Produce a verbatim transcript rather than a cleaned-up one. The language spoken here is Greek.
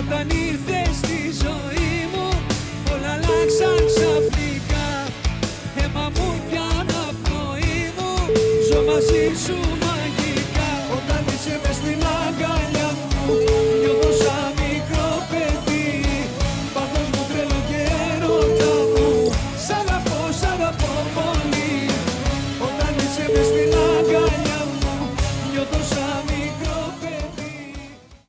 Όταν ήρθες στη ζωή μου όλα αλλάξαν ξαφνικά. Αίμα μου κι αναπνοή μου, ζω μαζί σου